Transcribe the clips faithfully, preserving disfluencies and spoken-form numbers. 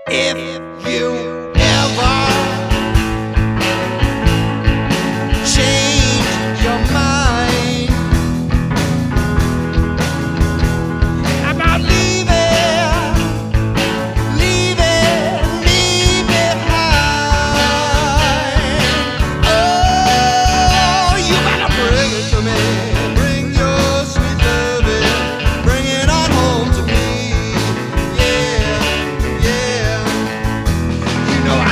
If you ever change your mind about leaving, leaving me behind, oh, you better bring it to me. Bring your sweet loving, bring it on home to me. Yeah, yeah. You know I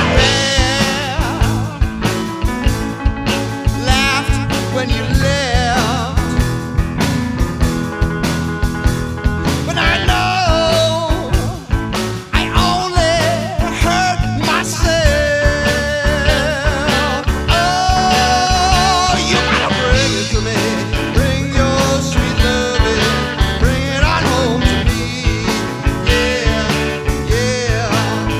laughed, laughed when you left, but I know I only hurt myself. Oh, you gotta bring it to me. Bring your sweet loving, bring it on home to me. Yeah, yeah.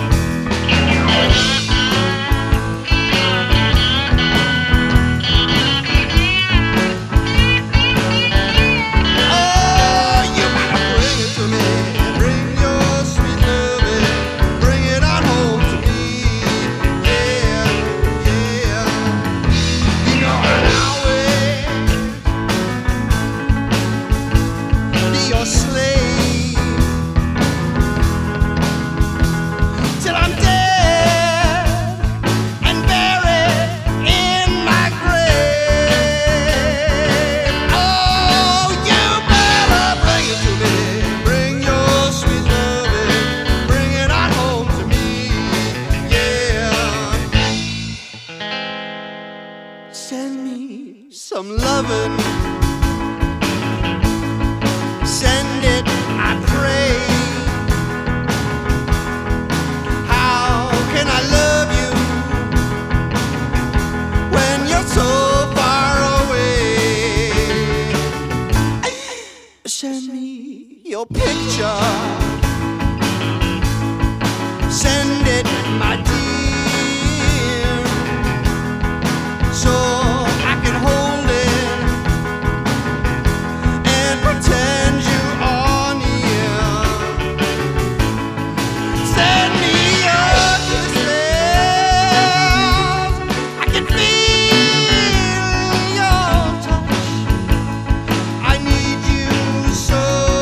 Oh, you gotta bring it to me. Bring your sweet loving, bring it on home to me. Yeah, yeah. You know I'll always be your slave till I'm dead and buried in my grave. Oh, you better bring it to me. Bring your sweet loving, bring it on home to me. Yeah. Send me some loving. Send it, I pray. How can I love you when you're so far away? Send me your picture. Send it, my dear, so I can hold it and pretend you are near. Send me your kisses. I can feel your touch. I need you so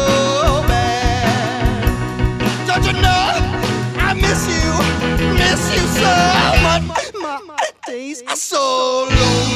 bad. Don't you know I miss you, miss you so much. My days are so lonely.